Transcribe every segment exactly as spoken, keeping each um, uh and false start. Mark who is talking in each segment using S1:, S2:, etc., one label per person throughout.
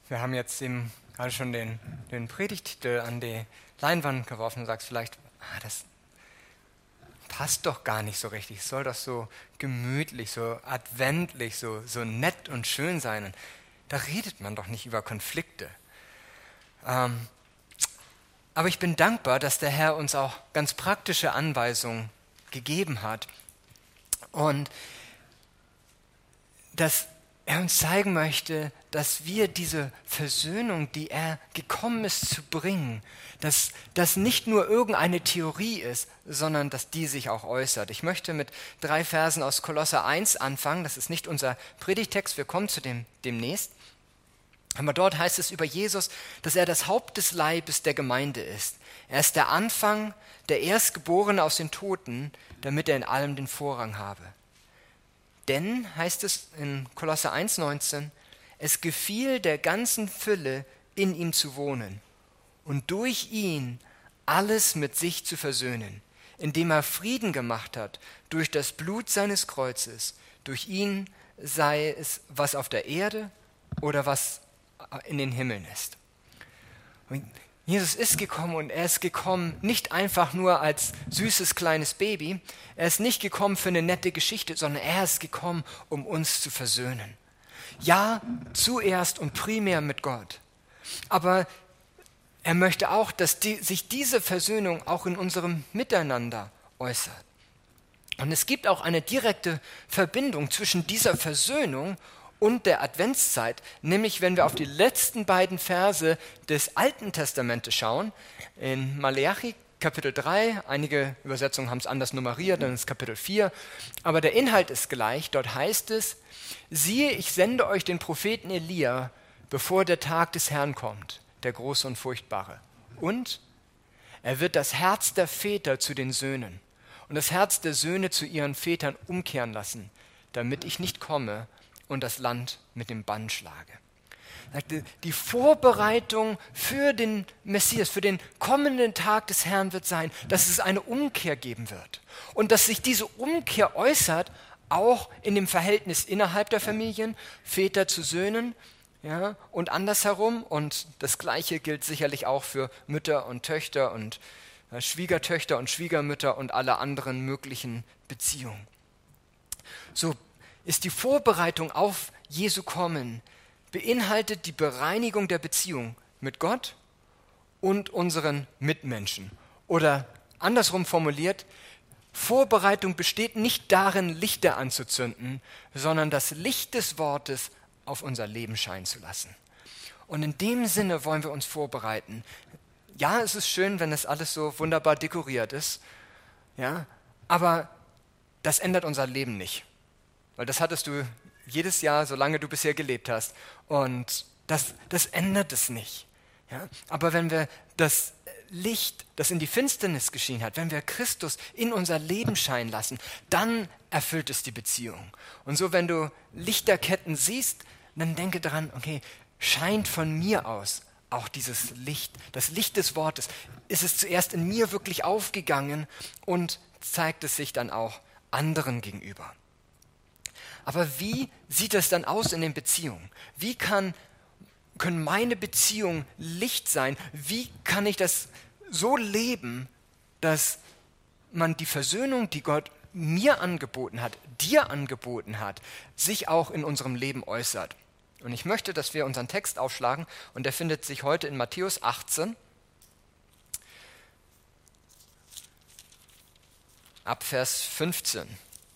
S1: Wir haben jetzt eben gerade schon den, den Predigttitel an die Leinwand geworfen und sagst vielleicht, ah, das passt doch gar nicht so richtig. Es soll doch so gemütlich, so adventlich, so, so nett und schön sein. Und da redet man doch nicht über Konflikte. Ähm, aber ich bin dankbar, dass der Herr uns auch ganz praktische Anweisungen gegeben hat und dass er uns zeigen möchte, dass wir diese Versöhnung, die er gekommen ist zu bringen, dass das nicht nur irgendeine Theorie ist, sondern dass die sich auch äußert. Ich möchte mit drei Versen aus Kolosser eins anfangen. Das ist nicht unser Predigtext, wir kommen zu dem demnächst. Aber dort heißt es über Jesus, dass er das Haupt des Leibes der Gemeinde ist. Er ist der Anfang, der Erstgeborene aus den Toten, damit er in allem den Vorrang habe. Denn, heißt es in Kolosser eins neunzehn, es gefiel der ganzen Fülle, in ihm zu wohnen und durch ihn alles mit sich zu versöhnen, indem er Frieden gemacht hat durch das Blut seines Kreuzes. Durch ihn sei es, was auf der Erde oder was in den Himmeln ist. Und Jesus ist gekommen und er ist gekommen nicht einfach nur als süßes kleines Baby, er ist nicht gekommen für eine nette Geschichte, sondern er ist gekommen, um uns zu versöhnen. Ja, zuerst und primär mit Gott, aber er möchte auch, dass die, sich diese Versöhnung auch in unserem Miteinander äußert. Und es gibt auch eine direkte Verbindung zwischen dieser Versöhnung und der Adventszeit, nämlich wenn wir auf die letzten beiden Verse des Alten Testamentes schauen, in Maleachi Kapitel drei, einige Übersetzungen haben es anders nummeriert, dann ist Kapitel vier, aber der Inhalt ist gleich, dort heißt es, siehe, ich sende euch den Propheten Elia, bevor der Tag des Herrn kommt, der große und furchtbare. Und er wird das Herz der Väter zu den Söhnen und das Herz der Söhne zu ihren Vätern umkehren lassen, damit ich nicht komme und das Land mit dem Bann schlage. Die Vorbereitung für den Messias, für den kommenden Tag des Herrn wird sein, dass es eine Umkehr geben wird. Und dass sich diese Umkehr äußert, auch in dem Verhältnis innerhalb der Familien, Väter zu Söhnen, ja, und andersherum. Und das Gleiche gilt sicherlich auch für Mütter und Töchter und äh, Schwiegertöchter und Schwiegermütter und alle anderen möglichen Beziehungen. So ist die Vorbereitung auf Jesu Kommen, beinhaltet die Bereinigung der Beziehung mit Gott und unseren Mitmenschen. Oder andersrum formuliert, Vorbereitung besteht nicht darin, Lichter anzuzünden, sondern das Licht des Wortes auf unser Leben scheinen zu lassen. Und in dem Sinne wollen wir uns vorbereiten. Ja, es ist schön, wenn es alles so wunderbar dekoriert ist, ja, aber das ändert unser Leben nicht. Weil das hattest du jedes Jahr, solange du bisher gelebt hast. Und das, das ändert es nicht. Ja? Aber wenn wir das Licht, das in die Finsternis geschienen hat, wenn wir Christus in unser Leben scheinen lassen, dann erfüllt es die Beziehung. Und so, wenn du Lichterketten siehst, dann denke daran, okay, scheint von mir aus auch dieses Licht, das Licht des Wortes, ist es zuerst in mir wirklich aufgegangen und zeigt es sich dann auch anderen gegenüber. Aber wie sieht es dann aus in den Beziehungen? Wie kann, können meine Beziehungen Licht sein? Wie kann ich das so leben, dass man die Versöhnung, die Gott mir angeboten hat, dir angeboten hat, sich auch in unserem Leben äußert? Und ich möchte, dass wir unseren Text aufschlagen und der findet sich heute in Matthäus achtzehn, ab Vers fünfzehn.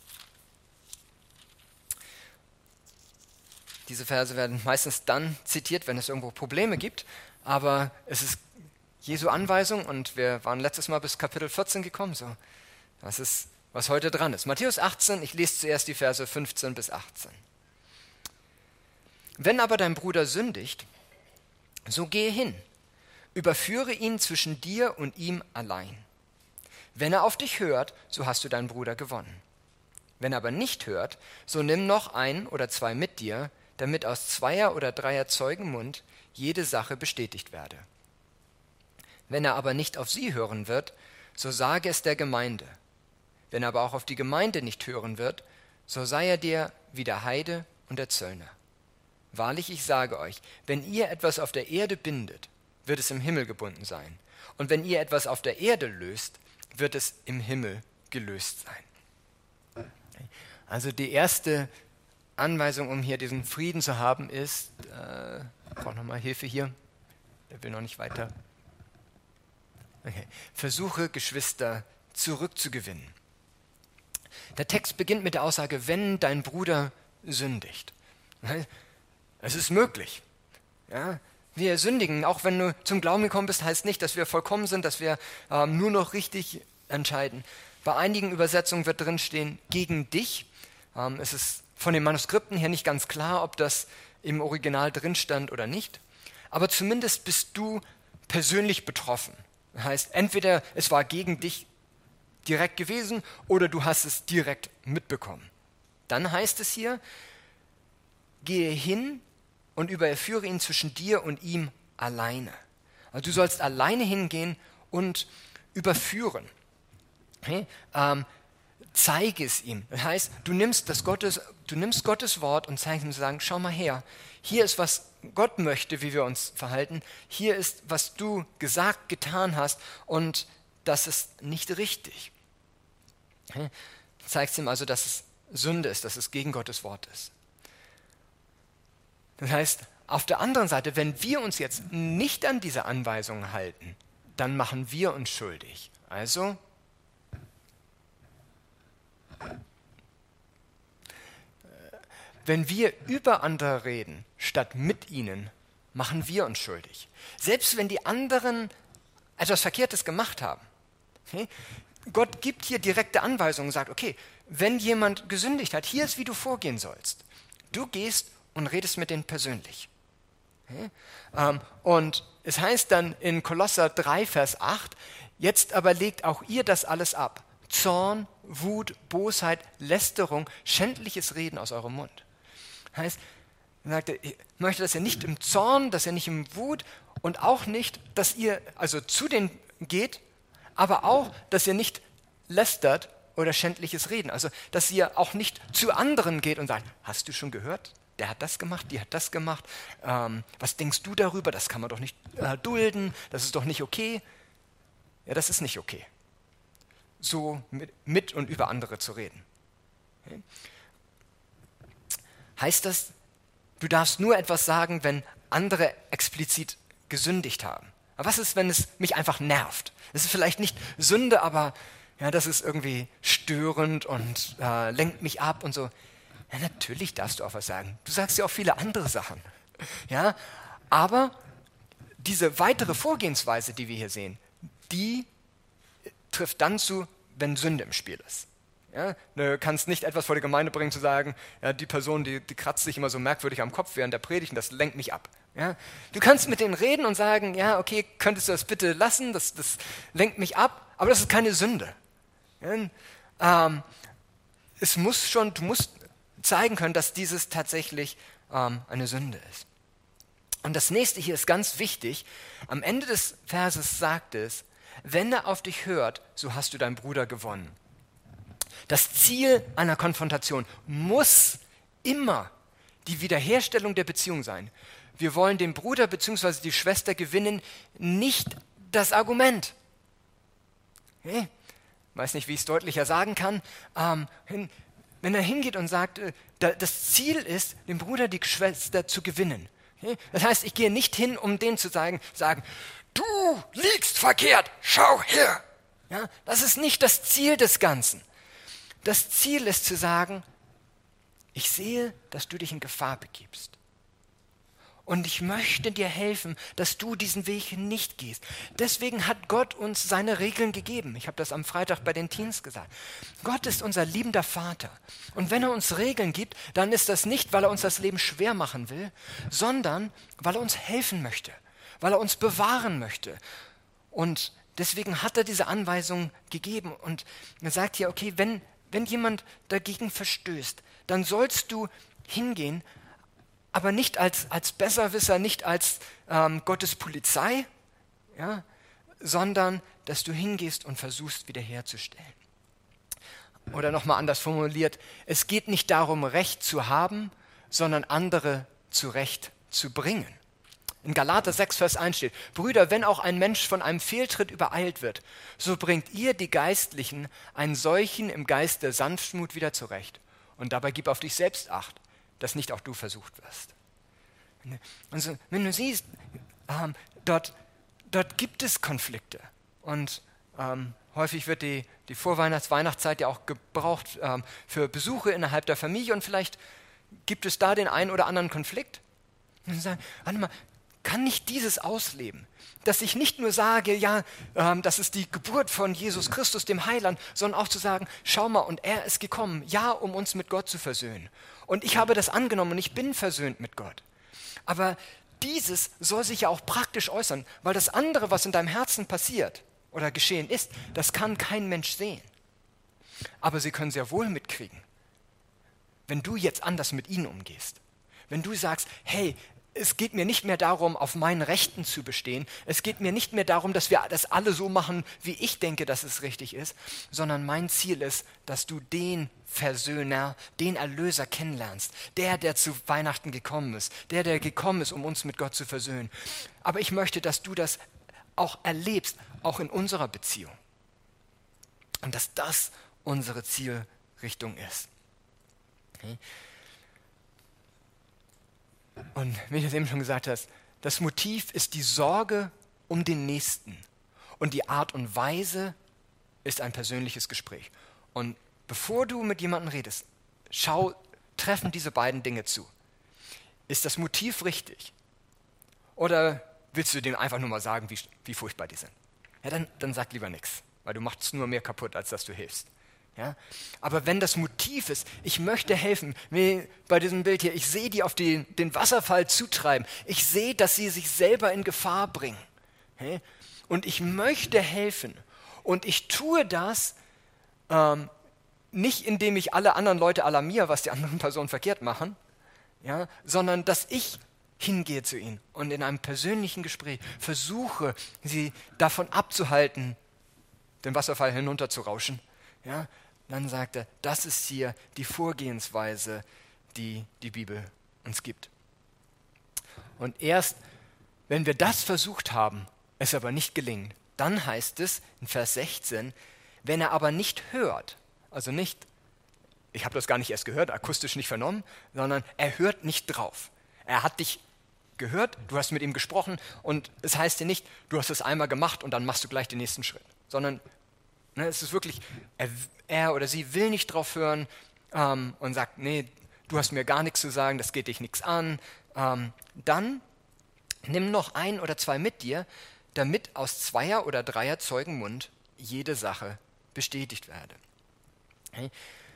S1: Diese Verse werden meistens dann zitiert, wenn es irgendwo Probleme gibt, aber es ist Jesu Anweisung und wir waren letztes Mal bis Kapitel vierzehn gekommen, so. Das ist, was heute dran ist. Matthäus achtzehn, ich lese zuerst die Verse fünfzehn bis achtzehn. Wenn aber dein Bruder sündigt, so gehe hin, überführe ihn zwischen dir und ihm allein. Wenn er auf dich hört, so hast du deinen Bruder gewonnen. Wenn er aber nicht hört, so nimm noch ein oder zwei mit dir, damit aus zweier oder dreier Zeugen Mund jede Sache bestätigt werde. Wenn er aber nicht auf sie hören wird, so sage es der Gemeinde. Wenn er aber auch auf die Gemeinde nicht hören wird, so sei er dir wie der Heide und der Zöllner. wahrlich, ich sage euch, wenn ihr etwas auf der Erde bindet, wird es im Himmel gebunden sein. Und wenn ihr etwas auf der Erde löst, wird es im Himmel gelöst sein. Also die erste Anweisung, um hier diesen Frieden zu haben, ist, äh, ich brauche nochmal Hilfe hier, der will noch nicht weiter. Okay. Versuche, Geschwister zurückzugewinnen. Der Text beginnt mit der Aussage, wenn dein Bruder sündigt. Es ist möglich. Ja? Wir sündigen, auch wenn du zum Glauben gekommen bist, heißt nicht, dass wir vollkommen sind, dass wir ähm, nur noch richtig entscheiden. Bei einigen Übersetzungen wird drin stehen, gegen dich. Ähm, es ist von den Manuskripten her nicht ganz klar, ob das im Original drin stand oder nicht. Aber zumindest bist du persönlich betroffen. Das heißt, entweder es war gegen dich direkt gewesen oder du hast es direkt mitbekommen. Dann heißt es hier, gehe hin und überführe ihn zwischen dir und ihm alleine. Also du sollst alleine hingehen und überführen. Okay? Ähm, zeige es ihm. Das heißt, du nimmst, das Gottes, du nimmst Gottes Wort und zeigst ihm zu sagen, schau mal her, hier ist, was Gott möchte, wie wir uns verhalten. Hier ist, was du gesagt, getan hast und das ist nicht richtig. Okay? Zeigst ihm also, dass es Sünde ist, dass es gegen Gottes Wort ist. Das heißt, auf der anderen Seite, wenn wir uns jetzt nicht an diese Anweisungen halten, dann machen wir uns schuldig. Also, wenn wir über andere reden, statt mit ihnen, machen wir uns schuldig. Selbst wenn die anderen etwas Verkehrtes gemacht haben. Okay? Gott gibt hier direkte Anweisungen und sagt, okay, wenn jemand gesündigt hat, hier ist, wie du vorgehen sollst. Du gehst und redest mit denen persönlich. Okay? Ähm, und es heißt dann in Kolosser drei, Vers acht, jetzt aber legt auch ihr das alles ab. Zorn, Wut, Bosheit, Lästerung, schändliches Reden aus eurem Mund. Das heißt, er sagte, ich möchte, dass ihr nicht im Zorn, dass ihr nicht im Wut und auch nicht, dass ihr also zu denen geht, aber auch, dass ihr nicht lästert oder schändliches Reden. Also, dass ihr auch nicht zu anderen geht und sagt, hast du schon gehört? Der hat das gemacht, die hat das gemacht. Ähm, was denkst du darüber? Das kann man doch nicht äh, dulden. Das ist doch nicht okay. Ja, das ist nicht okay. So mit, mit und über andere zu reden. Okay? Heißt das, du darfst nur etwas sagen, wenn andere explizit gesündigt haben? Aber was ist, wenn es mich einfach nervt? Es ist vielleicht nicht Sünde, aber ja, das ist irgendwie störend und äh, lenkt mich ab und so. Ja, natürlich darfst du auch was sagen. Du sagst ja auch viele andere Sachen. Ja, aber diese weitere Vorgehensweise, die wir hier sehen, die trifft dann zu, wenn Sünde im Spiel ist. Ja, du kannst nicht etwas vor die Gemeinde bringen, zu sagen, ja, die Person, die, die kratzt sich immer so merkwürdig am Kopf während der Predigt und das lenkt mich ab. Ja, du kannst mit denen reden und sagen, ja, okay, könntest du das bitte lassen, das, das lenkt mich ab, aber das ist keine Sünde. Ja, ähm, es muss schon, du musst zeigen können, dass dieses tatsächlich ähm, eine Sünde ist. Und das nächste hier ist ganz wichtig. Am Ende des Verses sagt es, wenn er auf dich hört, so hast du deinen Bruder gewonnen. Das Ziel einer Konfrontation muss immer die Wiederherstellung der Beziehung sein. Wir wollen den Bruder bzw. die Schwester gewinnen, nicht das Argument. Okay? Ich weiß nicht, wie ich es deutlicher sagen kann. Ähm, wenn er hingeht und sagt, äh, das Ziel ist, den Bruder, die Schwester zu gewinnen. Okay? Das heißt, ich gehe nicht hin, um denen zu sagen, sagen du liegst verkehrt, schau her. Ja? Das ist nicht das Ziel des Ganzen. Das Ziel ist zu sagen, ich sehe, dass du dich in Gefahr begibst. Und ich möchte dir helfen, dass du diesen Weg nicht gehst. Deswegen hat Gott uns seine Regeln gegeben. Ich habe das am Freitag bei den Teens gesagt. Gott ist unser liebender Vater. Und wenn er uns Regeln gibt, dann ist das nicht, weil er uns das Leben schwer machen will, sondern weil er uns helfen möchte, weil er uns bewahren möchte. Und deswegen hat er diese Anweisung gegeben. Und er sagt hier, okay, wenn, wenn jemand dagegen verstößt, dann sollst du hingehen, aber nicht als, als Besserwisser, nicht als ähm, Gottes Polizei, ja, sondern dass du hingehst und versuchst wiederherzustellen. Oder nochmal anders formuliert, es geht nicht darum, Recht zu haben, sondern andere zurechtzubringen. In Galater sechs, Vers eins steht: Brüder, wenn auch ein Mensch von einem Fehltritt übereilt wird, so bringt ihr, die Geistlichen, einen solchen im Geist der Sanftmut wieder zurecht. Und dabei gib auf dich selbst Acht, dass nicht auch du versucht wirst. Also, wenn du siehst, ähm, dort, dort gibt es Konflikte. Und ähm, häufig wird die, die Vorweihnachts-Weihnachtszeit ja auch gebraucht ähm, für Besuche innerhalb der Familie. Und vielleicht gibt es da den einen oder anderen Konflikt. Und sie sagen, warte mal, kann nicht dieses ausleben, dass ich nicht nur sage, ja, ähm, das ist die Geburt von Jesus Christus, dem Heiland, sondern auch zu sagen, schau mal, und er ist gekommen, ja, um uns mit Gott zu versöhnen. Und ich habe das angenommen und ich bin versöhnt mit Gott. Aber dieses soll sich ja auch praktisch äußern, weil das andere, was in deinem Herzen passiert oder geschehen ist, das kann kein Mensch sehen. Aber sie können sehr wohl mitkriegen, wenn du jetzt anders mit ihnen umgehst. Wenn du sagst, hey, es geht mir nicht mehr darum, auf meinen Rechten zu bestehen. Es geht mir nicht mehr darum, dass wir das alle so machen, wie ich denke, dass es richtig ist, sondern mein Ziel ist, dass du den Versöhner, den Erlöser kennenlernst. Der, der zu Weihnachten gekommen ist. Der, der gekommen ist, um uns mit Gott zu versöhnen. Aber ich möchte, dass du das auch erlebst, auch in unserer Beziehung. Und dass das unsere Zielrichtung ist. Okay. Und wie du es eben schon gesagt hast, das Motiv ist die Sorge um den Nächsten. Und die Art und Weise ist ein persönliches Gespräch. Und bevor du mit jemandem redest, schau, treffen diese beiden Dinge zu. Ist das Motiv richtig? Oder willst du dem einfach nur mal sagen, wie, wie furchtbar die sind? Ja, dann, dann sag lieber nichts, weil du machst nur mehr kaputt, als dass du hilfst. Ja? Aber wenn das Motiv ist, ich möchte helfen, wie bei diesem Bild hier, ich sehe die auf die, den Wasserfall zutreiben, ich sehe, dass sie sich selber in Gefahr bringen. Okay? Und ich möchte helfen. Und ich tue das ähm, nicht, indem ich alle anderen Leute alarmiere, was die anderen Personen verkehrt machen, ja? Sondern dass ich hingehe zu ihnen und in einem persönlichen Gespräch versuche, sie davon abzuhalten, den Wasserfall hinunterzurauschen. Ja? Dann sagt er, das ist hier die Vorgehensweise, die die Bibel uns gibt. Und erst, wenn wir das versucht haben, es aber nicht gelingt, dann heißt es in Vers sechzehn, wenn er aber nicht hört, also nicht, ich habe das gar nicht erst gehört, akustisch nicht vernommen, sondern er hört nicht drauf. Er hat dich gehört, du hast mit ihm gesprochen und es heißt dir nicht, du hast es einmal gemacht und dann machst du gleich den nächsten Schritt, sondern ne, es ist wirklich, er, er oder sie will nicht drauf hören ähm, und sagt, nee, du hast mir gar nichts zu sagen, das geht dich nichts an. Ähm, dann nimm noch ein oder zwei mit dir, damit aus Zweier- oder Dreier Zeugenmund jede Sache bestätigt werde. Okay?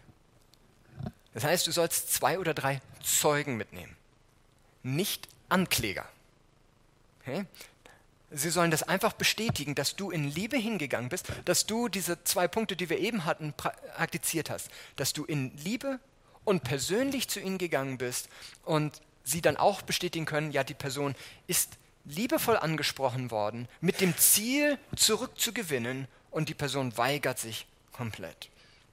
S1: Das heißt, du sollst zwei oder drei Zeugen mitnehmen, nicht Ankläger. Okay? Sie sollen das einfach bestätigen, dass du in Liebe hingegangen bist, dass du diese zwei Punkte, die wir eben hatten, praktiziert hast, dass du in Liebe und persönlich zu ihnen gegangen bist und sie dann auch bestätigen können, ja, die Person ist liebevoll angesprochen worden, mit dem Ziel zurückzugewinnen und die Person weigert sich komplett.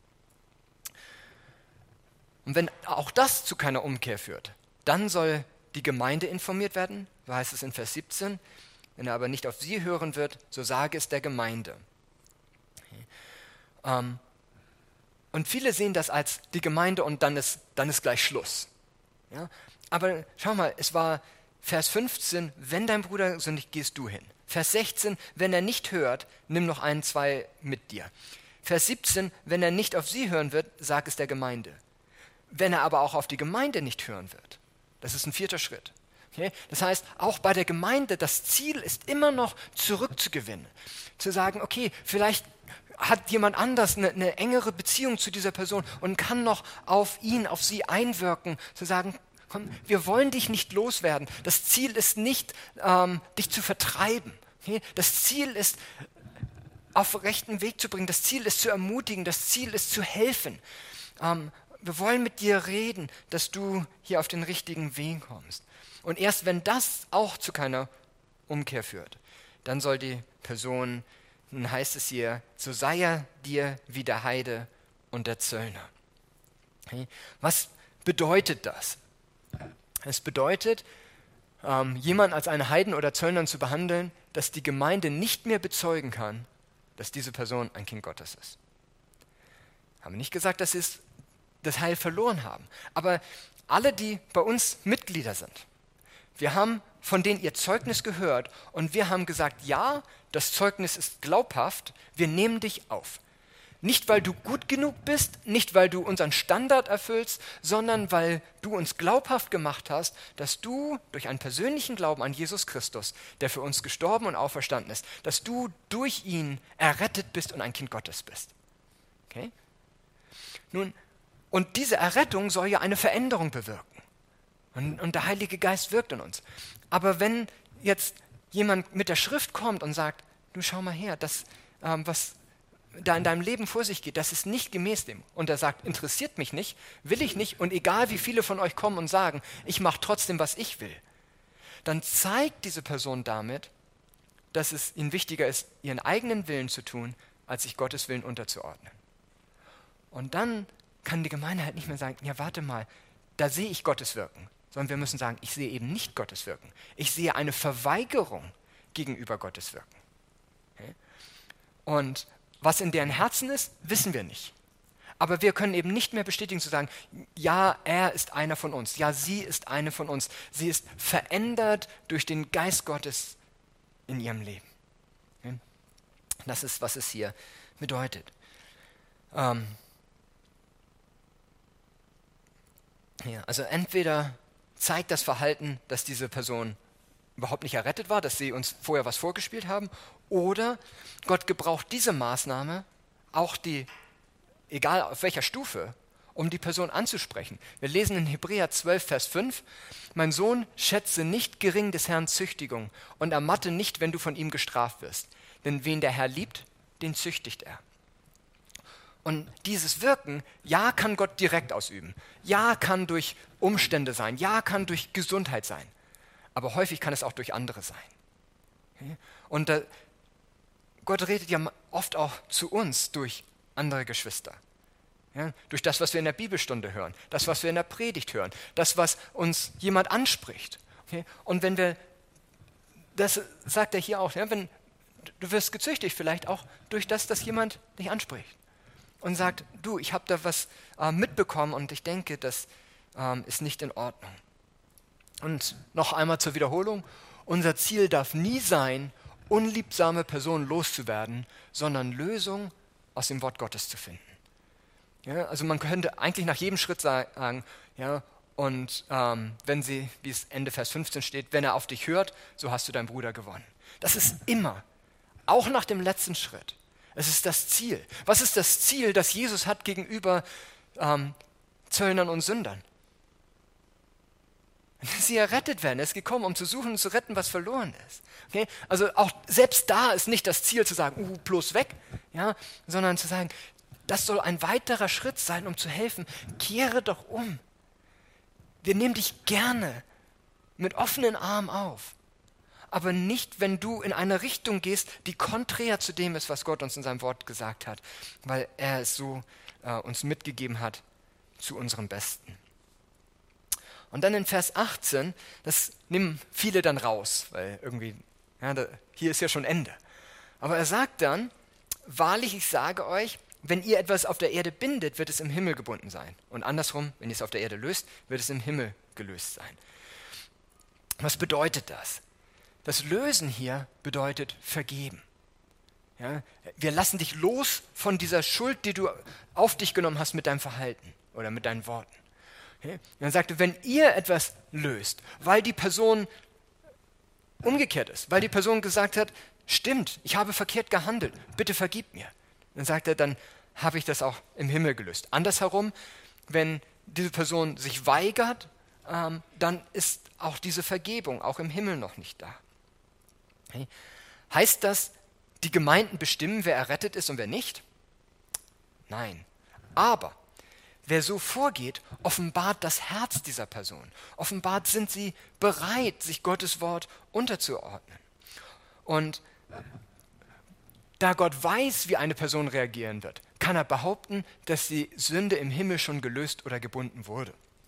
S1: Und wenn auch das zu keiner Umkehr führt, dann soll die Gemeinde informiert werden, so heißt es in Vers siebzehn, wenn er aber nicht auf sie hören wird, so sage es der Gemeinde. Okay. Ähm, und viele sehen das als die Gemeinde und dann ist, dann ist gleich Schluss. Ja? Aber schau mal, es war Vers fünfzehn, wenn dein Bruder sündigt, gehst du hin. Vers sechzehn, wenn er nicht hört, nimm noch ein, zwei mit dir. Vers siebzehn, wenn er nicht auf sie hören wird, sag es der Gemeinde. Wenn er aber auch auf die Gemeinde nicht hören wird, das ist ein vierter Schritt. Okay? Das heißt, auch bei der Gemeinde, das Ziel ist immer noch zurückzugewinnen. Zu sagen, okay, vielleicht hat jemand anders eine, eine engere Beziehung zu dieser Person und kann noch auf ihn, auf sie einwirken. Zu sagen, komm, wir wollen dich nicht loswerden. Das Ziel ist nicht, ähm, dich zu vertreiben. Okay? Das Ziel ist, auf rechten Weg zu bringen. Das Ziel ist zu ermutigen. Das Ziel ist zu helfen. Ähm, wir wollen mit dir reden, dass du hier auf den richtigen Weg kommst. Und erst wenn das auch zu keiner Umkehr führt, dann soll die Person, dann heißt es hier, so sei er dir wie der Heide und der Zöllner. Okay? Was bedeutet das? Es bedeutet, ähm, jemanden als einen Heiden oder Zöllner zu behandeln, dass die Gemeinde nicht mehr bezeugen kann, dass diese Person ein Kind Gottes ist. Haben wir nicht gesagt, dass sie das Heil verloren haben. Aber alle, die bei uns Mitglieder sind, wir haben von denen ihr Zeugnis gehört und wir haben gesagt, ja, das Zeugnis ist glaubhaft, wir nehmen dich auf. Nicht, weil du gut genug bist, nicht, weil du unseren Standard erfüllst, sondern weil du uns glaubhaft gemacht hast, dass du durch einen persönlichen Glauben an Jesus Christus, der für uns gestorben und auferstanden ist, dass du durch ihn errettet bist und ein Kind Gottes bist. Okay? Nun, und diese Errettung soll ja eine Veränderung bewirken. Und, und der Heilige Geist wirkt in uns. Aber wenn jetzt jemand mit der Schrift kommt und sagt, du schau mal her, das, ähm, was da in deinem Leben vor sich geht, das ist nicht gemäß dem. Und er sagt, interessiert mich nicht, will ich nicht und egal wie viele von euch kommen und sagen, ich mache trotzdem, was ich will, dann zeigt diese Person damit, dass es ihnen wichtiger ist, ihren eigenen Willen zu tun, als sich Gottes Willen unterzuordnen. Und dann kann die Gemeinde halt nicht mehr sagen, ja warte mal, da sehe ich Gottes Wirken, sondern wir müssen sagen, ich sehe eben nicht Gottes Wirken. Ich sehe eine Verweigerung gegenüber Gottes Wirken. Okay? Und was in deren Herzen ist, wissen wir nicht. Aber wir können eben nicht mehr bestätigen zu sagen, ja, er ist einer von uns, ja, sie ist eine von uns. Sie ist verändert durch den Geist Gottes in ihrem Leben. Okay? Das ist, was es hier bedeutet. Ähm ja, also entweder zeigt das Verhalten, dass diese Person überhaupt nicht errettet war, dass sie uns vorher was vorgespielt haben, oder Gott gebraucht diese Maßnahme, auch die, egal auf welcher Stufe, um die Person anzusprechen. Wir lesen in Hebräer zwölf, Vers fünf, mein Sohn, schätze nicht gering des Herrn Züchtigung und ermatte nicht, wenn du von ihm gestraft wirst. Denn wen der Herr liebt, den züchtigt er. Und dieses Wirken, ja, kann Gott direkt ausüben. Ja, kann durch Umstände sein. Ja, kann durch Gesundheit sein. Aber häufig kann es auch durch andere sein. Okay? Und da, Gott redet ja oft auch zu uns durch andere Geschwister. Ja? Durch das, was wir in der Bibelstunde hören, das, was wir in der Predigt hören, das, was uns jemand anspricht. Okay? Und wenn wir, das sagt er hier auch, ja, wenn, du wirst gezüchtigt vielleicht auch durch das, dass jemand dich anspricht und sagt, du, ich habe da was äh, mitbekommen und ich denke, das ähm, ist nicht in Ordnung. Und noch einmal zur Wiederholung, unser Ziel darf nie sein, unliebsame Personen loszuwerden, sondern Lösung aus dem Wort Gottes zu finden. Ja, also man könnte eigentlich nach jedem Schritt sagen, ja, und ähm, wenn sie, wie es Ende Vers fünfzehn steht, wenn er auf dich hört, so hast du deinen Bruder gewonnen. Das ist immer, auch nach dem letzten Schritt. Es ist das Ziel. Was ist das Ziel, das Jesus hat gegenüber ähm, Zöllnern und Sündern? Sie errettet werden. Er ist gekommen, um zu suchen und zu retten, was verloren ist. Okay? Also auch selbst da ist nicht das Ziel zu sagen, uh, bloß weg, ja, sondern zu sagen, das soll ein weiterer Schritt sein, um zu helfen. Kehre doch um. Wir nehmen dich gerne mit offenen Armen auf. Aber nicht, wenn du in eine Richtung gehst, die konträr zu dem ist, was Gott uns in seinem Wort gesagt hat, weil er es so äh, uns mitgegeben hat zu unserem Besten. Und dann in Vers achtzehn, das nehmen viele dann raus, weil irgendwie, ja, da, hier ist ja schon Ende. Aber er sagt dann, wahrlich, ich sage euch, wenn ihr etwas auf der Erde bindet, wird es im Himmel gebunden sein. Und andersrum, wenn ihr es auf der Erde löst, wird es im Himmel gelöst sein. Was bedeutet das? Das Lösen hier bedeutet vergeben. Ja, wir lassen dich los von dieser Schuld, die du auf dich genommen hast mit deinem Verhalten oder mit deinen Worten. Okay? Dann sagte er, wenn ihr etwas löst, weil die Person umgekehrt ist, weil die Person gesagt hat, stimmt, ich habe verkehrt gehandelt, bitte vergib mir. Dann sagt er, dann habe ich das auch im Himmel gelöst. Andersherum, wenn diese Person sich weigert, ähm, dann ist auch diese Vergebung auch im Himmel noch nicht da. Okay? Heißt das, die Gemeinden bestimmen, wer errettet ist und wer nicht? Nein. Aber wer so vorgeht, offenbart das Herz dieser Person. Offenbart sind sie bereit, sich Gottes Wort unterzuordnen. Und da Gott weiß, wie eine Person reagieren wird, kann er behaupten, dass die Sünde im Himmel schon gelöst oder gebunden wurde.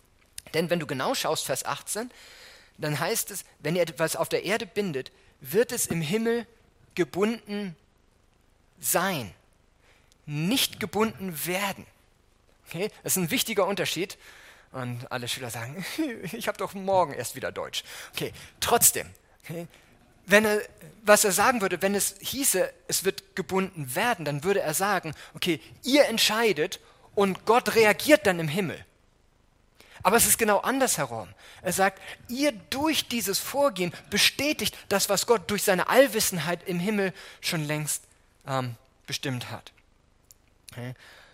S1: Denn wenn du genau schaust, Vers achtzehn, dann heißt es, wenn ihr etwas auf der Erde bindet, wird es im Himmel gebunden sein, nicht gebunden werden. Okay? Das ist ein wichtiger Unterschied. Und alle Schüler sagen, ich habe doch morgen erst wieder Deutsch. Okay, trotzdem, okay, wenn er, was er sagen würde, wenn es hieße, es wird gebunden werden, dann würde er sagen, okay, ihr entscheidet und Gott reagiert dann im Himmel. Aber es ist genau andersherum. Er sagt, ihr durch dieses Vorgehen bestätigt das, was Gott durch seine Allwissenheit im Himmel schon längst ähm, bestimmt hat. Okay.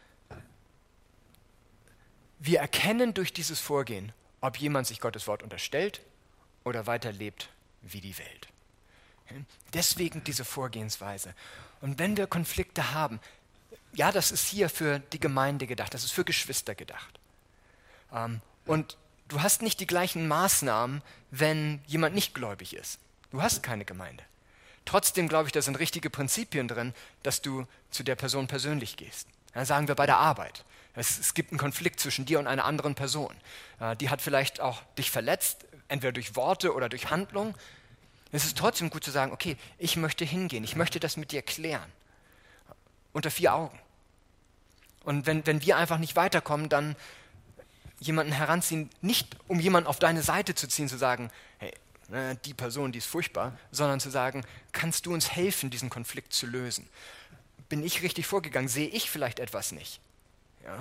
S1: Wir erkennen durch dieses Vorgehen, ob jemand sich Gottes Wort unterstellt oder weiterlebt wie die Welt. Deswegen diese Vorgehensweise. Und wenn wir Konflikte haben, ja, das ist hier für die Gemeinde gedacht, das ist für Geschwister gedacht. Ähm, und du hast nicht die gleichen Maßnahmen, wenn jemand nicht gläubig ist. Du hast keine Gemeinde. Trotzdem glaube ich, da sind richtige Prinzipien drin, dass du zu der Person persönlich gehst. Ja, sagen wir bei der Arbeit. Es, es gibt einen Konflikt zwischen dir und einer anderen Person. Äh, die hat vielleicht auch dich verletzt, entweder durch Worte oder durch Handlung. Es ist trotzdem gut zu sagen, okay, ich möchte hingehen, ich möchte das mit dir klären. Unter vier Augen. Und wenn, wenn wir einfach nicht weiterkommen, dann jemanden heranziehen, nicht um jemanden auf deine Seite zu ziehen, zu sagen, hey, ne, die Person, die ist furchtbar, sondern zu sagen, kannst du uns helfen, diesen Konflikt zu lösen? Bin ich richtig vorgegangen? Sehe ich vielleicht etwas nicht? Ja.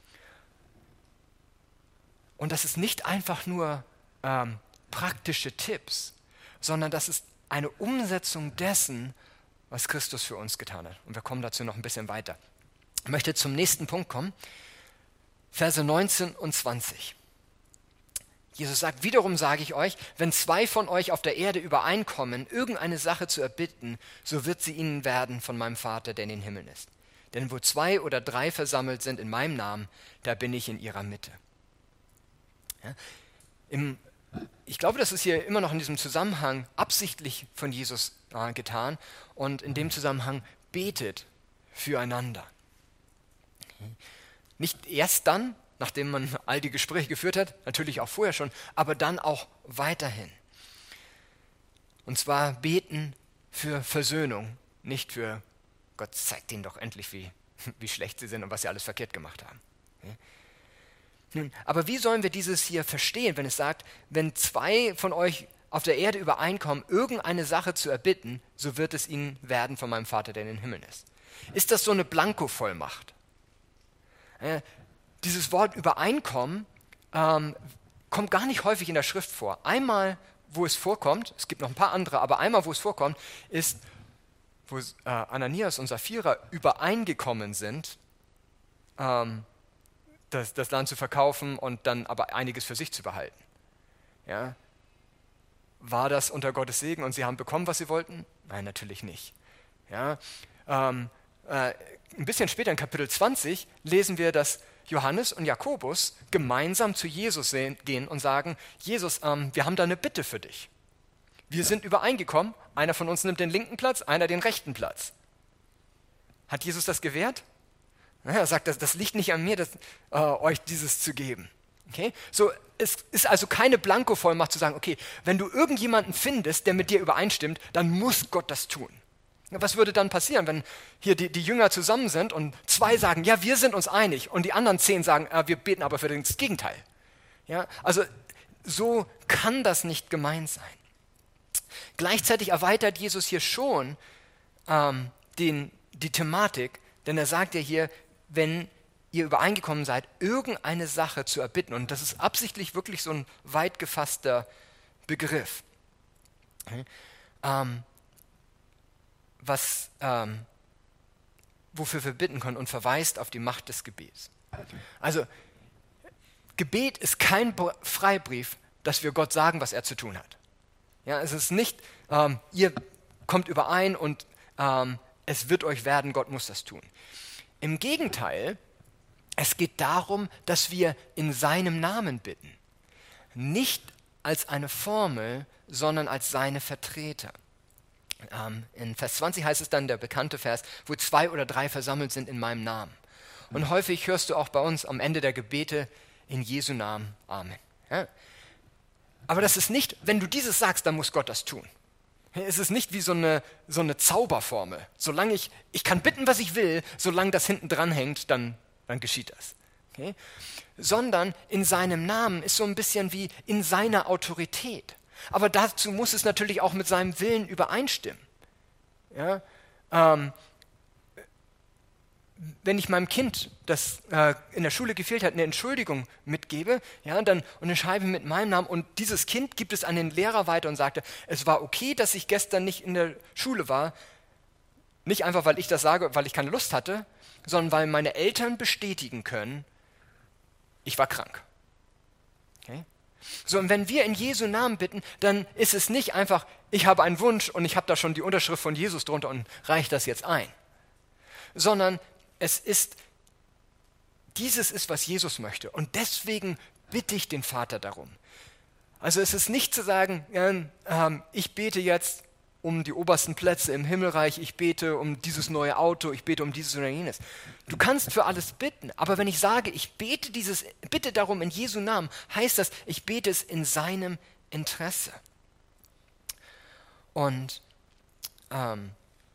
S1: Und das ist nicht einfach nur ähm, praktische Tipps, sondern das ist eine Umsetzung dessen, was Christus für uns getan hat. Und wir kommen dazu noch ein bisschen weiter. Ich möchte zum nächsten Punkt kommen. Verse neunzehn und zwanzig. Jesus sagt, wiederum sage ich euch, wenn zwei von euch auf der Erde übereinkommen, irgendeine Sache zu erbitten, so wird sie ihnen werden von meinem Vater, der in den Himmeln ist. Denn wo zwei oder drei versammelt sind in meinem Namen, da bin ich in ihrer Mitte. Ja, im, ich glaube, das ist hier immer noch in diesem Zusammenhang absichtlich von Jesus äh, getan und in dem Zusammenhang betet füreinander. Okay. Nicht erst dann, nachdem man all die Gespräche geführt hat, natürlich auch vorher schon, aber dann auch weiterhin. Und zwar beten für Versöhnung, nicht für Gott zeigt ihnen doch endlich, wie, wie schlecht sie sind und was sie alles verkehrt gemacht haben. Okay. Nun, aber wie sollen wir dieses hier verstehen, wenn es sagt, wenn zwei von euch auf der Erde übereinkommen, irgendeine Sache zu erbitten, so wird es ihnen werden von meinem Vater, der in den Himmeln ist. Ist das so eine Blankovollmacht? Äh, dieses Wort Übereinkommen ähm, kommt gar nicht häufig in der Schrift vor. Einmal, wo es vorkommt, es gibt noch ein paar andere, aber einmal, wo es vorkommt, ist, wo äh, Ananias und Sapphira übereingekommen sind, ähm, das, das Land zu verkaufen und dann aber einiges für sich zu behalten. Ja? War das unter Gottes Segen und sie haben bekommen, was sie wollten? Nein, natürlich nicht. Ja? Ähm, äh, ein bisschen später in Kapitel zwanzig lesen wir, dass Johannes und Jakobus gemeinsam zu Jesus sehen, gehen und sagen, Jesus, ähm, wir haben da eine Bitte für dich. Wir sind übereingekommen, einer von uns nimmt den linken Platz, einer den rechten Platz. Hat Jesus das gewährt? Er sagt, das, das liegt nicht an mir, das, äh, euch dieses zu geben. Okay? So, es ist also keine Blankovollmacht zu sagen, okay, wenn du irgendjemanden findest, der mit dir übereinstimmt, dann muss Gott das tun. Was würde dann passieren, wenn hier die, die Jünger zusammen sind und zwei sagen, ja, wir sind uns einig und die anderen zehn sagen, äh, wir beten aber für das Gegenteil. Ja? Also so kann das nicht gemeint sein. Gleichzeitig erweitert Jesus hier schon ähm, den, die Thematik, denn er sagt ja hier, wenn ihr übereingekommen seid, irgendeine Sache zu erbitten. Und das ist absichtlich wirklich so ein weit gefasster Begriff. Okay. Ähm, was, ähm, wofür wir bitten können und verweist auf die Macht des Gebets. Also Gebet ist kein Freibrief, dass wir Gott sagen, was er zu tun hat. Ja, es ist nicht, ähm, ihr kommt überein und ähm, es wird euch werden, Gott muss das tun. Im Gegenteil, es geht darum, dass wir in seinem Namen bitten. Nicht als eine Formel, sondern als seine Vertreter. Ähm, in Vers zwanzig heißt es dann, der bekannte Vers, wo zwei oder drei versammelt sind in meinem Namen. Und häufig hörst du auch bei uns am Ende der Gebete in Jesu Namen Amen. Ja? Aber das ist nicht, wenn du dieses sagst, dann muss Gott das tun. Es ist nicht wie so eine, so eine Zauberformel. Solange ich, ich kann bitten, was ich will, solange das hinten dran hängt, dann, dann geschieht das. Okay? Sondern in seinem Namen ist so ein bisschen wie in seiner Autorität. Aber dazu muss es natürlich auch mit seinem Willen übereinstimmen. Ja? Ähm, wenn ich meinem Kind, das äh, in der Schule gefehlt hat, eine Entschuldigung mitgebe, ja, dann unterschreibe ich mit meinem Namen und dieses Kind gibt es an den Lehrer weiter und sagte, es war okay, dass ich gestern nicht in der Schule war, nicht einfach, weil ich das sage, weil ich keine Lust hatte, sondern weil meine Eltern bestätigen können, ich war krank. Okay? So, und wenn wir in Jesu Namen bitten, dann ist es nicht einfach, ich habe einen Wunsch und ich habe da schon die Unterschrift von Jesus drunter und reiche das jetzt ein, sondern es ist, dieses ist, was Jesus möchte. Und deswegen bitte ich den Vater darum. Also es ist nicht zu sagen, ja, ähm, ich bete jetzt um die obersten Plätze im Himmelreich, ich bete um dieses neue Auto, ich bete um dieses oder jenes. Du kannst für alles bitten, aber wenn ich sage, ich bete dieses, bitte darum in Jesu Namen, heißt das, ich bete es in seinem Interesse. Und ähm,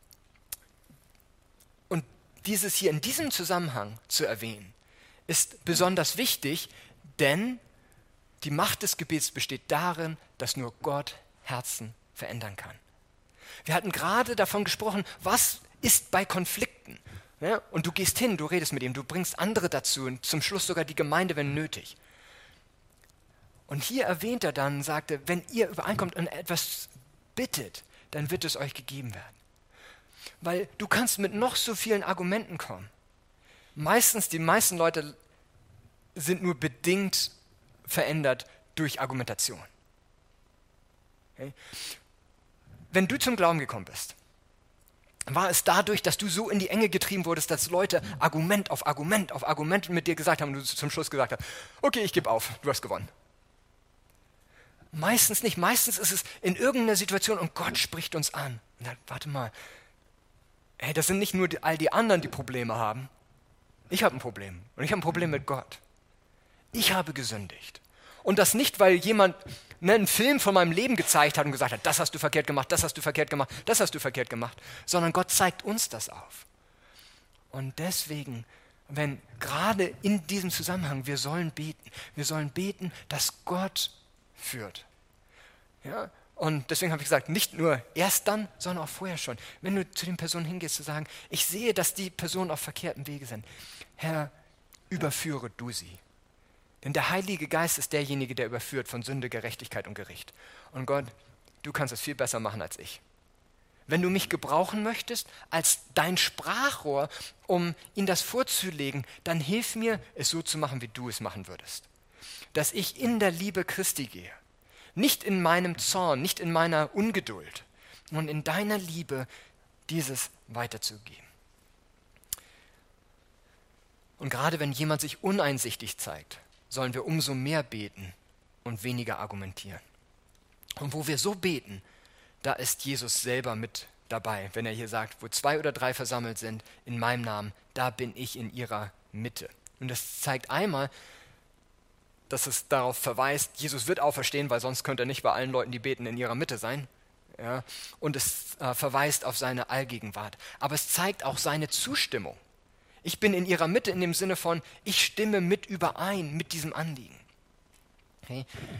S1: dieses hier in diesem Zusammenhang zu erwähnen, ist besonders wichtig, denn die Macht des Gebets besteht darin, dass nur Gott Herzen verändern kann. Wir hatten gerade davon gesprochen, was ist bei Konflikten? Ja, und du gehst hin, du redest mit ihm, du bringst andere dazu und zum Schluss sogar die Gemeinde, wenn nötig. Und hier erwähnt er dann, sagte, wenn ihr übereinkommt und etwas bittet, dann wird es euch gegeben werden. Weil du kannst mit noch so vielen Argumenten kommen. Meistens, die meisten Leute sind nur bedingt verändert durch Argumentation. Okay? Wenn du zum Glauben gekommen bist, war es dadurch, dass du so in die Enge getrieben wurdest, dass Leute Argument auf Argument auf Argument mit dir gesagt haben und du zum Schluss gesagt hast, okay, ich gebe auf, du hast gewonnen. Meistens nicht. Meistens ist es in irgendeiner Situation und Gott spricht uns an. Und sagt, warte mal, hey, das sind nicht nur die, all die anderen, die Probleme haben. Ich habe ein Problem und ich habe ein Problem mit Gott. Ich habe gesündigt. Und das nicht, weil jemand ne, einen Film von meinem Leben gezeigt hat und gesagt hat, das hast du verkehrt gemacht, das hast du verkehrt gemacht, das hast du verkehrt gemacht, sondern Gott zeigt uns das auf. Und deswegen, wenn gerade in diesem Zusammenhang, wir sollen beten, wir sollen beten, dass Gott führt. Ja? Und deswegen habe ich gesagt, nicht nur erst dann, sondern auch vorher schon. Wenn du zu den Personen hingehst, zu sagen, ich sehe, dass die Personen auf verkehrtem Wege sind. Herr, überführe du sie. Denn der Heilige Geist ist derjenige, der überführt von Sünde, Gerechtigkeit und Gericht. Und Gott, du kannst es viel besser machen als ich. Wenn du mich gebrauchen möchtest als dein Sprachrohr, um ihnen das vorzulegen, dann hilf mir, es so zu machen, wie du es machen würdest. Dass ich in der Liebe Christi gehe. Nicht in meinem Zorn, nicht in meiner Ungeduld, sondern in deiner Liebe dieses weiterzugeben. Und gerade wenn jemand sich uneinsichtig zeigt, sollen wir umso mehr beten und weniger argumentieren. Und wo wir so beten, da ist Jesus selber mit dabei, wenn er hier sagt, wo zwei oder drei versammelt sind in meinem Namen, da bin ich in ihrer Mitte. Und das zeigt einmal, dass es darauf verweist, Jesus wird auferstehen, weil sonst könnte er nicht bei allen Leuten, die beten, in ihrer Mitte sein. Ja? Und es äh, verweist auf seine Allgegenwart. Aber es zeigt auch seine Zustimmung. Ich bin in ihrer Mitte in dem Sinne von, ich stimme mit überein mit diesem Anliegen. Okay?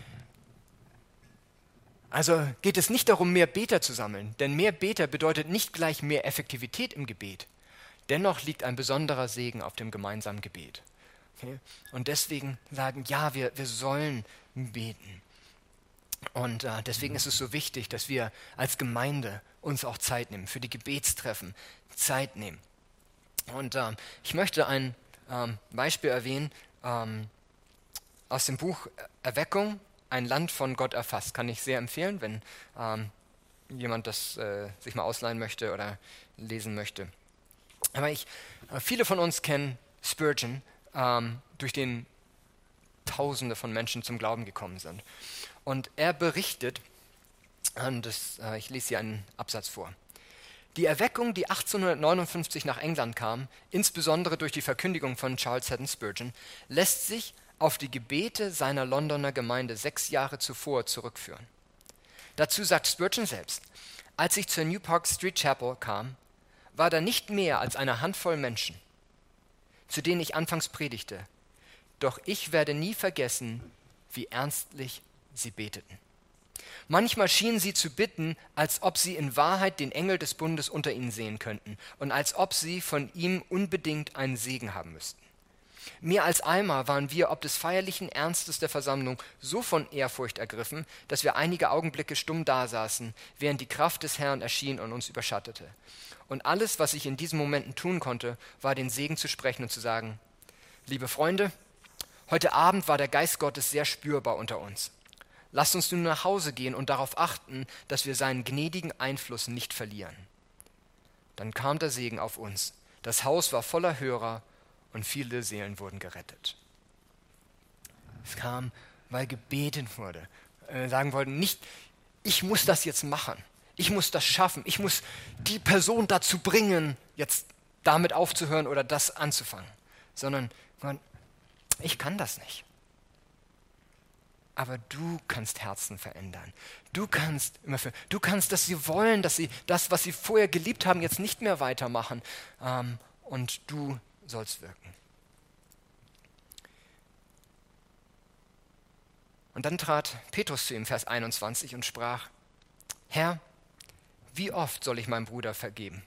S1: Also geht es nicht darum, mehr Beter zu sammeln, denn mehr Beter bedeutet nicht gleich mehr Effektivität im Gebet. Dennoch liegt ein besonderer Segen auf dem gemeinsamen Gebet. Okay? Und deswegen sagen, ja, wir, wir sollen beten. Und äh, deswegen ist es so wichtig, dass wir als Gemeinde uns auch Zeit nehmen, für die Gebetstreffen Zeit nehmen. Und äh, ich möchte ein ähm, Beispiel erwähnen ähm, aus dem Buch Erweckung, ein Land von Gott erfasst. Kann ich sehr empfehlen, wenn ähm, jemand das äh, sich mal ausleihen möchte oder lesen möchte. Aber ich, äh, viele von uns kennen Spurgeon, ähm, durch den Tausende von Menschen zum Glauben gekommen sind. Und er berichtet, und das, äh, ich lese hier einen Absatz vor. Die Erweckung, die achtzehnhundertneunundfünfzig nach England kam, insbesondere durch die Verkündigung von Charles Haddon Spurgeon, lässt sich auf die Gebete seiner Londoner Gemeinde sechs Jahre zuvor zurückführen. Dazu sagt Spurgeon selbst: Als ich zur New Park Street Chapel kam, war da nicht mehr als eine Handvoll Menschen, zu denen ich anfangs predigte. Doch ich werde nie vergessen, wie ernstlich sie beteten. Manchmal schienen sie zu bitten, als ob sie in Wahrheit den Engel des Bundes unter ihnen sehen könnten und als ob sie von ihm unbedingt einen Segen haben müssten. Mehr als einmal waren wir ob des feierlichen Ernstes der Versammlung so von Ehrfurcht ergriffen, dass wir einige Augenblicke stumm dasaßen, während die Kraft des Herrn erschien und uns überschattete. Und alles, was ich in diesen Momenten tun konnte, war den Segen zu sprechen und zu sagen: Liebe Freunde, heute Abend war der Geist Gottes sehr spürbar unter uns. Lasst uns nun nach Hause gehen und darauf achten, dass wir seinen gnädigen Einfluss nicht verlieren. Dann kam der Segen auf uns. Das Haus war voller Hörer und viele Seelen wurden gerettet. Es kam, weil gebetet wurde. Wir sagen wollten, nicht, ich muss das jetzt machen. Ich muss das schaffen. Ich muss die Person dazu bringen, jetzt damit aufzuhören oder das anzufangen. Sondern ich kann das nicht. Aber du kannst Herzen verändern. Du kannst immer für, du kannst, dass sie wollen, dass sie das, was sie vorher geliebt haben, jetzt nicht mehr weitermachen. Ähm, und du sollst wirken. Und dann trat Petrus zu ihm, Vers einundzwanzig, und sprach: Herr, wie oft soll ich meinem Bruder vergeben?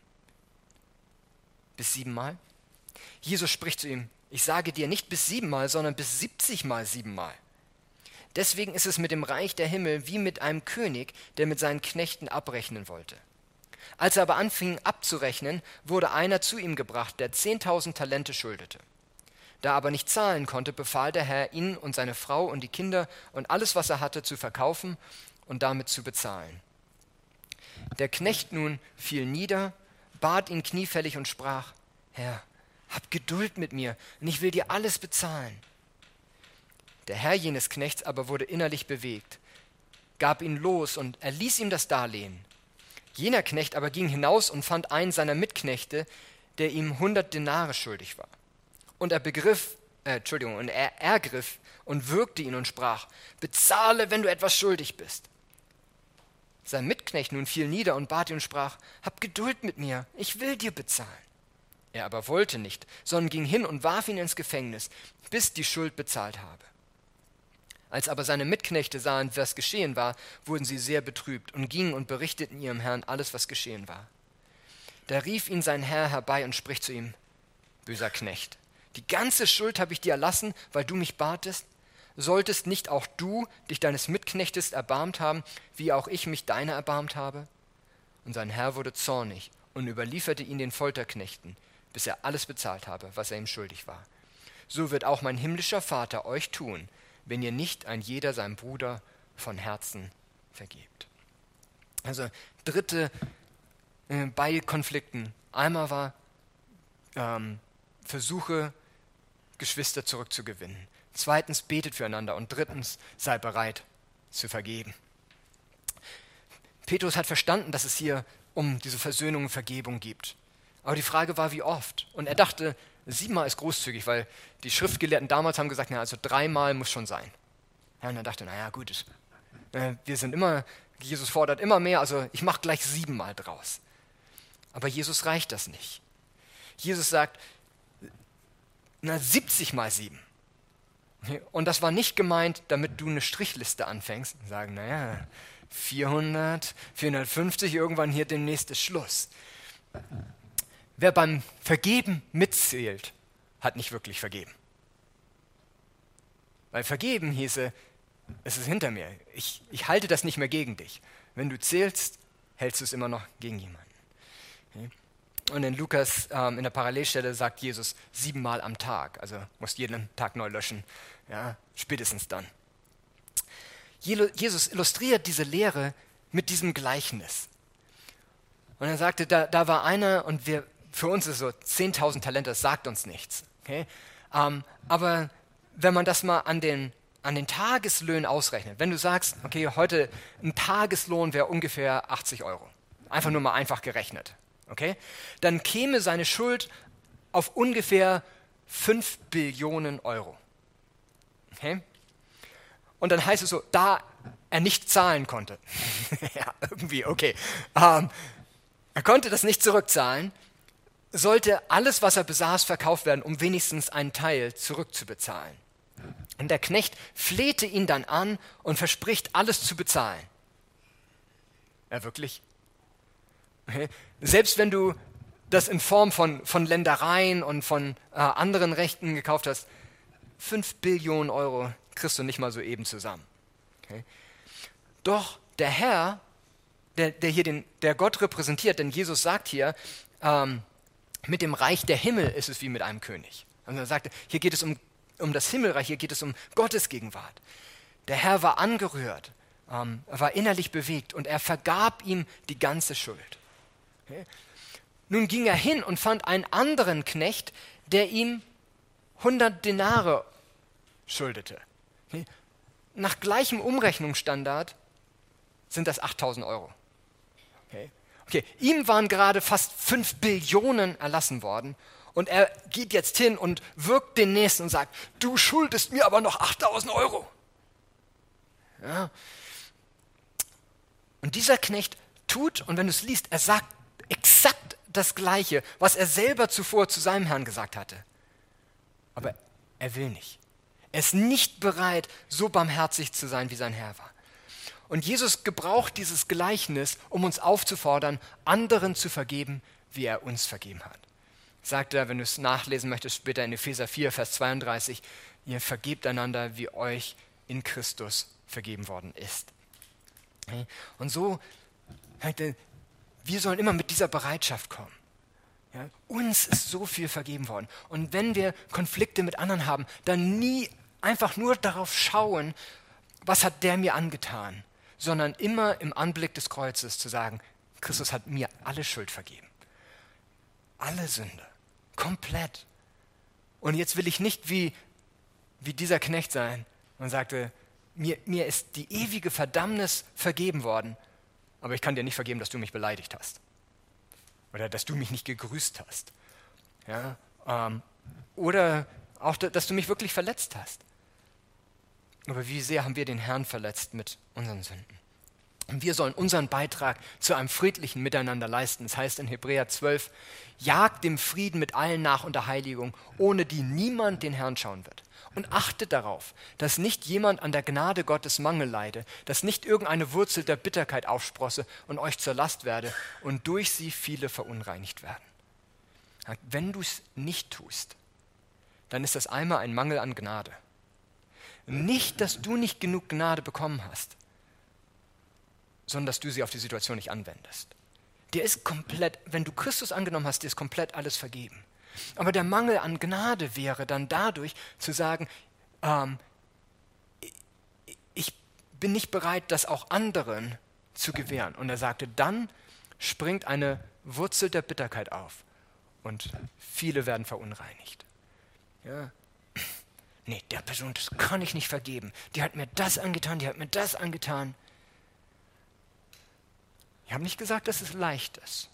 S1: Bis siebenmal? Jesus spricht zu ihm: Ich sage dir nicht bis siebenmal, sondern bis siebzigmal siebenmal. Deswegen ist es mit dem Reich der Himmel wie mit einem König, der mit seinen Knechten abrechnen wollte. Als er aber anfing abzurechnen, wurde einer zu ihm gebracht, der zehntausend Talente schuldete. Da er aber nicht zahlen konnte, befahl der Herr, ihn und seine Frau und die Kinder und alles, was er hatte, zu verkaufen und damit zu bezahlen. Der Knecht nun fiel nieder, bat ihn kniefällig und sprach: Herr, hab Geduld mit mir, und ich will dir alles bezahlen. Der Herr jenes Knechts aber wurde innerlich bewegt, gab ihn los und erließ ihm das Darlehen. Jener Knecht aber ging hinaus und fand einen seiner Mitknechte, der ihm hundert Denare schuldig war. Und er begriff, äh, Entschuldigung, und er ergriff und würgte ihn und sprach: Bezahle, wenn du etwas schuldig bist. Sein Mitknecht nun fiel nieder und bat ihn und sprach: Hab Geduld mit mir, ich will dir bezahlen. Er aber wollte nicht, sondern ging hin und warf ihn ins Gefängnis, bis die Schuld bezahlt habe. Als aber seine Mitknechte sahen, was geschehen war, wurden sie sehr betrübt und gingen und berichteten ihrem Herrn alles, was geschehen war. Da rief ihn sein Herr herbei und spricht zu ihm: Böser Knecht, die ganze Schuld habe ich dir erlassen, weil du mich batest. Solltest nicht auch du dich deines Mitknechtes erbarmt haben, wie auch ich mich deiner erbarmt habe? Und sein Herr wurde zornig und überlieferte ihn den Folterknechten, bis er alles bezahlt habe, was er ihm schuldig war. So wird auch mein himmlischer Vater euch tun, wenn ihr nicht ein jeder seinem Bruder von Herzen vergebt. Also dritte, äh, bei Konflikten. Einmal war ähm, Versuche, Geschwister zurückzugewinnen. Zweitens, betet füreinander. Und drittens, sei bereit zu vergeben. Petrus hat verstanden, dass es hier um diese Versöhnung und Vergebung geht. Aber die Frage war, wie oft? Und er dachte, siebenmal ist großzügig, weil die Schriftgelehrten damals haben gesagt, na, also dreimal muss schon sein. Ja, und er dachte, naja, gut, ist, äh, wir sind immer, Jesus fordert immer mehr, also ich mache gleich siebenmal draus. Aber Jesus reicht das nicht. Jesus sagt, na, siebzig mal sieben. Und das war nicht gemeint, damit du eine Strichliste anfängst und sagen, naja, vierhundert, vierhundertfünfzig, irgendwann hier demnächst ist Schluss. Wer beim Vergeben mitzählt, hat nicht wirklich vergeben. Weil vergeben hieße, es ist hinter mir. Ich, ich halte das nicht mehr gegen dich. Wenn du zählst, hältst du es immer noch gegen jemanden. Und in Lukas, ähm, in der Parallelstelle, sagt Jesus siebenmal am Tag. Also musst jeden Tag neu löschen. Ja, spätestens dann. Jesus illustriert diese Lehre mit diesem Gleichnis. Und er sagte, da, da war einer, und wir, für uns ist so zehntausend Talente, das sagt uns nichts. Okay? Ähm, aber wenn man das mal an den, an den Tageslöhnen ausrechnet, wenn du sagst, okay, heute ein Tageslohn wäre ungefähr achtzig Euro, einfach nur mal einfach gerechnet, okay? Dann käme seine Schuld auf ungefähr fünf Billionen Euro. Okay? Und dann heißt es so, da er nicht zahlen konnte. Ja, irgendwie, okay. Ähm, er konnte das nicht zurückzahlen, sollte alles, was er besaß, verkauft werden, um wenigstens einen Teil zurückzubezahlen. Und der Knecht flehte ihn dann an und verspricht, alles zu bezahlen. Ja, wirklich? Okay. Selbst wenn du das in Form von, von Ländereien und von äh, anderen Rechten gekauft hast, fünf Billionen Euro kriegst du nicht mal so eben zusammen. Okay. Doch der Herr, der, der hier den, der Gott repräsentiert, denn Jesus sagt hier, ähm, mit dem Reich der Himmel ist es wie mit einem König. Also er sagte, hier geht es um, um das Himmelreich, hier geht es um Gottes Gegenwart. Der Herr war angerührt, ähm, war innerlich bewegt und er vergab ihm die ganze Schuld. Okay. Nun ging er hin und fand einen anderen Knecht, der ihm hundert Denare schuldete. Okay. Nach gleichem Umrechnungsstandard sind das achttausend Euro. Okay. Okay. Ihm waren gerade fast fünf Billionen erlassen worden und er geht jetzt hin und wirkt den Nächsten und sagt, du schuldest mir aber noch achttausend Euro. Ja. Und dieser Knecht tut, und wenn du es liest, er sagt exakt das Gleiche, was er selber zuvor zu seinem Herrn gesagt hatte. Aber er will nicht. Er ist nicht bereit, so barmherzig zu sein, wie sein Herr war. Und Jesus gebraucht dieses Gleichnis, um uns aufzufordern, anderen zu vergeben, wie er uns vergeben hat. Sagt er, wenn du es nachlesen möchtest, später in Epheser vier, Vers zweiunddreißig, ihr vergebt einander, wie euch in Christus vergeben worden ist. Und so, wir sollen immer mit dieser Bereitschaft kommen. Ja, uns ist so viel vergeben worden. Und wenn wir Konflikte mit anderen haben, dann nie einfach nur darauf schauen, was hat der mir angetan, sondern immer im Anblick des Kreuzes zu sagen, Christus hat mir alle Schuld vergeben. Alle Sünde. Komplett. Und jetzt will ich nicht wie, wie dieser Knecht sein und sagte, mir, mir ist die ewige Verdammnis vergeben worden, aber ich kann dir nicht vergeben, dass du mich beleidigt hast. Oder dass du mich nicht gegrüßt hast. Ja, ähm, oder auch, dass du mich wirklich verletzt hast. Aber wie sehr haben wir den Herrn verletzt mit unseren Sünden? Und wir sollen unseren Beitrag zu einem friedlichen Miteinander leisten. Das heißt in Hebräer zwölf, jagt dem Frieden mit allen nach und der Heiligung, ohne die niemand den Herrn schauen wird. Und achtet darauf, dass nicht jemand an der Gnade Gottes Mangel leide, dass nicht irgendeine Wurzel der Bitterkeit aufsprosse und euch zur Last werde und durch sie viele verunreinigt werden. Wenn du es nicht tust, dann ist das einmal ein Mangel an Gnade. Nicht, dass du nicht genug Gnade bekommen hast, sondern dass du sie auf die Situation nicht anwendest. Dir ist komplett, wenn du Christus angenommen hast, dir ist komplett alles vergeben. Aber der Mangel an Gnade wäre dann dadurch zu sagen, ähm, ich bin nicht bereit, das auch anderen zu gewähren. Und er sagte, dann springt eine Wurzel der Bitterkeit auf und viele werden verunreinigt. Ja. Nee, der Person, das kann ich nicht vergeben. Die hat mir das angetan, die hat mir das angetan. Ich habe nicht gesagt, dass es leicht ist.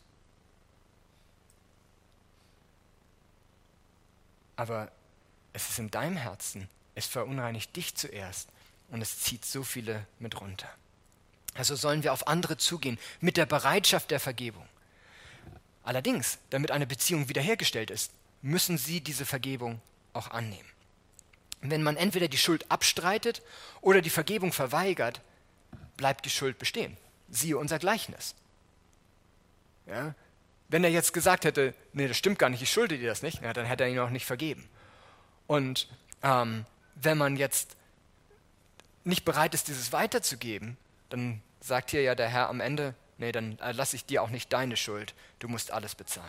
S1: Aber es ist in deinem Herzen, es verunreinigt dich zuerst und es zieht so viele mit runter. Also sollen wir auf andere zugehen mit der Bereitschaft der Vergebung. Allerdings, damit eine Beziehung wiederhergestellt ist, müssen sie diese Vergebung auch annehmen. Wenn man entweder die Schuld abstreitet oder die Vergebung verweigert, bleibt die Schuld bestehen. Siehe unser Gleichnis. Ja? Wenn er jetzt gesagt hätte, nee, das stimmt gar nicht, ich schulde dir das nicht, ja, dann hätte er ihn auch nicht vergeben. Und ähm, wenn man jetzt nicht bereit ist, dieses weiterzugeben, dann sagt hier ja der Herr am Ende, nee, dann erlasse ich dir auch nicht deine Schuld, du musst alles bezahlen.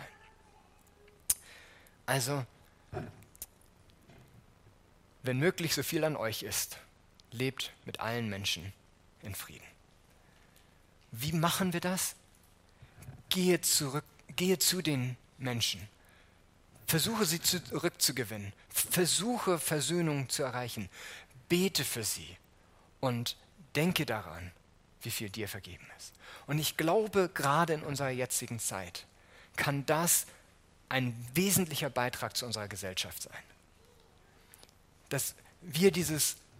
S1: Also, wenn möglich so viel an euch ist, lebt mit allen Menschen in Frieden. Wie machen wir das? Gehe zurück, gehe zu den Menschen. Versuche sie zurückzugewinnen. Versuche Versöhnung zu erreichen. Bete für sie und denke daran, wie viel dir vergeben ist. Und ich glaube, gerade in unserer jetzigen Zeit kann das ein wesentlicher Beitrag zu unserer Gesellschaft sein. Dass wir dieses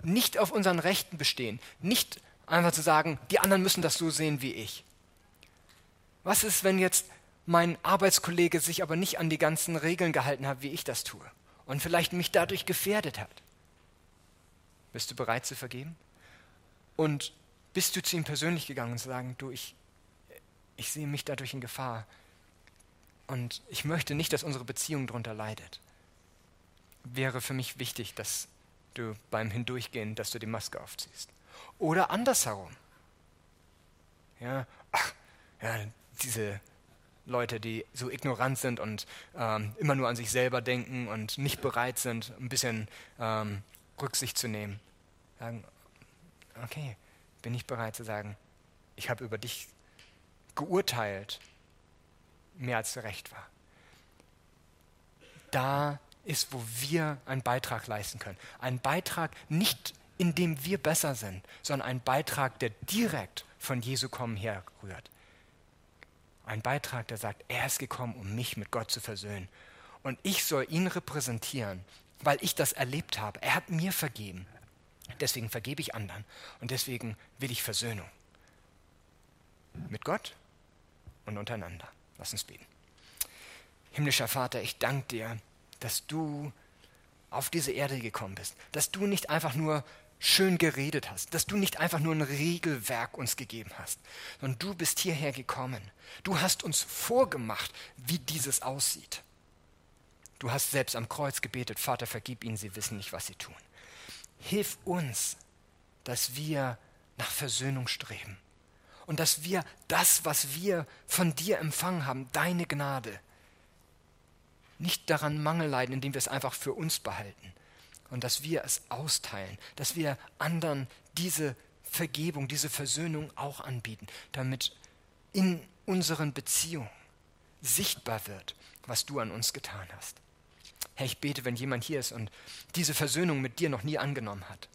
S1: nicht auf unseren Rechten bestehen, nicht einfach zu sagen, die anderen müssen das so sehen wie ich. Was ist, wenn jetzt mein Arbeitskollege sich aber nicht an die ganzen Regeln gehalten hat, wie ich das tue und vielleicht mich dadurch gefährdet hat? Bist du bereit zu vergeben? Und bist du zu ihm persönlich gegangen und zu sagen, du, ich, ich sehe mich dadurch in Gefahr und ich möchte nicht, dass unsere Beziehung darunter leidet. Wäre für mich wichtig, dass du beim Hindurchgehen, dass du die Maske aufziehst. Oder andersherum. Ja, ach, ja, diese Leute, die so ignorant sind und ähm, immer nur an sich selber denken und nicht bereit sind, ein bisschen ähm, Rücksicht zu nehmen. Sagen, okay, bin ich bereit zu sagen, ich habe über dich geurteilt, mehr als recht war. Da ist, wo wir einen Beitrag leisten können. Ein Beitrag nicht, in dem wir besser sind, sondern ein Beitrag, der direkt von Jesu Kommen herrührt. Ein Beitrag, der sagt, er ist gekommen, um mich mit Gott zu versöhnen. Und ich soll ihn repräsentieren, weil ich das erlebt habe. Er hat mir vergeben. Deswegen vergebe ich anderen. Und deswegen will ich Versöhnung. Mit Gott und untereinander. Lass uns beten. Himmlischer Vater, ich danke dir, dass du auf diese Erde gekommen bist. Dass du nicht einfach nur schön geredet hast, dass du nicht einfach nur ein Regelwerk uns gegeben hast, sondern du bist hierher gekommen. Du hast uns vorgemacht, wie dieses aussieht. Du hast selbst am Kreuz gebetet, Vater, vergib ihnen, sie wissen nicht, was sie tun. Hilf uns, dass wir nach Versöhnung streben und dass wir das, was wir von dir empfangen haben, deine Gnade, nicht daran Mangel leiden, indem wir es einfach für uns behalten. Und dass wir es austeilen, dass wir anderen diese Vergebung, diese Versöhnung auch anbieten, damit in unseren Beziehungen sichtbar wird, was du an uns getan hast. Herr, ich bete, wenn jemand hier ist und diese Versöhnung mit dir noch nie angenommen hat,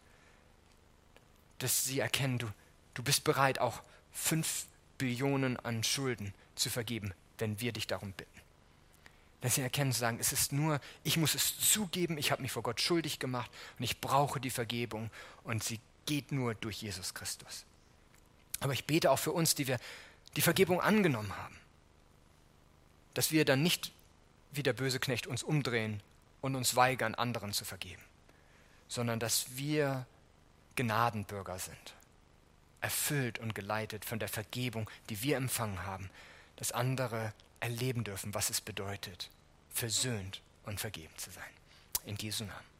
S1: dass sie erkennen, du, du bist bereit, auch fünf Billionen an Schulden zu vergeben, wenn wir dich darum bitten. Dass sie erkennen, zu sagen, es ist nur, ich muss es zugeben, ich habe mich vor Gott schuldig gemacht und ich brauche die Vergebung und sie geht nur durch Jesus Christus. Aber ich bete auch für uns, die wir die Vergebung angenommen haben, dass wir dann nicht wie der böse Knecht uns umdrehen und uns weigern, anderen zu vergeben, sondern dass wir Gnadenbürger sind, erfüllt und geleitet von der Vergebung, die wir empfangen haben, dass andere erleben dürfen, was es bedeutet, versöhnt und vergeben zu sein. In Jesu Namen.